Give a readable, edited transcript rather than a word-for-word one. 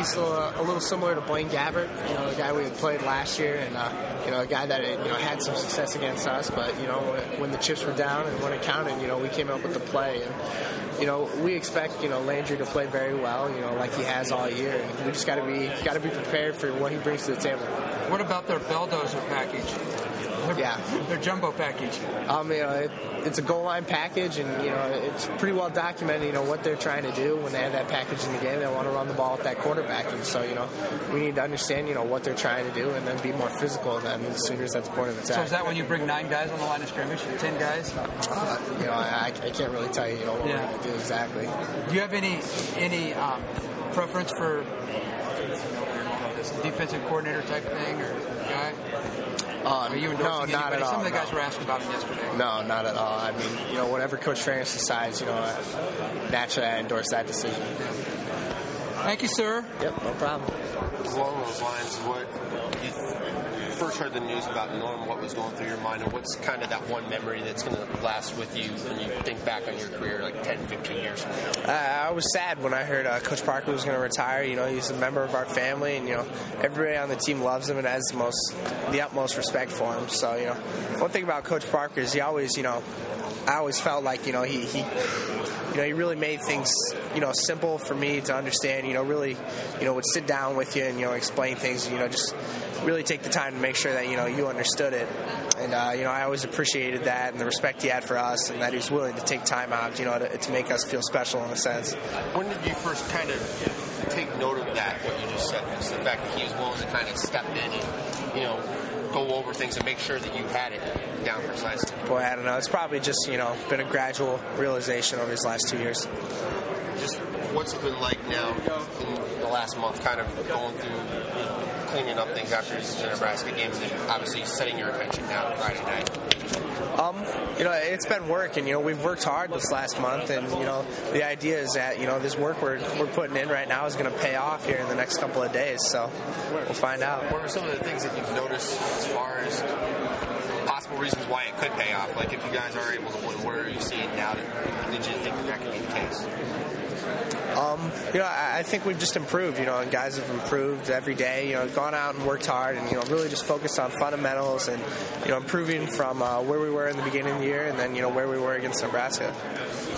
he's still a little similar to Blaine Gabbert, a guy we had played last year, and a guy that had some success against us. But when the chips were down and when it counted, we came up with the play. And we expect Landry to play very well, like he has all year. And we just got to be prepared for what he brings to the table. What about their Belldozer package? Their jumbo package. It's a goal line package, and it's pretty well documented. What they're trying to do when they have that package in the game. They want to run the ball with that quarterback, and so we need to understand what they're trying to do, and then be more physical. And then the Sooners at the point of attack. So is that when you bring 9 guys on the line of scrimmage, 10 guys? I can't really tell you what we're going to do exactly. Do you have any preference for defensive coordinator type thing or guy? No, not at all. Some of the guys were asking about him yesterday. No, not at all. I mean, whatever Coach Ferentz decides, naturally I endorse that decision. Thank you, sir. Yep, no problem. Along those lines, what you first heard the news about Norm, what was going through your mind, and what's kind of that one memory that's going to last with you when you think back on your career like 10, 15 years from now? I was sad when I heard Coach Parker was going to retire. He's a member of our family, and, everybody on the team loves him and has the utmost respect for him. So, one thing about Coach Parker is he always, I always felt like, he really made things, simple for me to understand, really, would sit down with you and, explain things, just really take the time to make sure that, you understood it. And, I always appreciated that and the respect he had for us, and that he was willing to take time out, to make us feel special in a sense. When did you first kind of take note of that, what you just said, just the fact that he was willing to kind of step in and, go over things and make sure that you had it down precisely? Boy, I don't know. It's probably just, been a gradual realization over these last 2 years. Just what's it been like now in the last month, kind of going through, cleaning up things after the Nebraska game, and then obviously setting your attention down Friday night? It's been work, and we've worked hard this last month, and the idea is that this work we're putting in right now is going to pay off here in the next couple of days. So we'll find out. What are some of the things that you've noticed as far as possible reasons why it could pay off? Like if you guys are able to win, what are you seeing now that leads you to think that could be the case? I think we've just improved, and guys have improved every day, gone out and worked hard and, really just focused on fundamentals and, improving from where we were in the beginning of the year and then, where we were against Nebraska.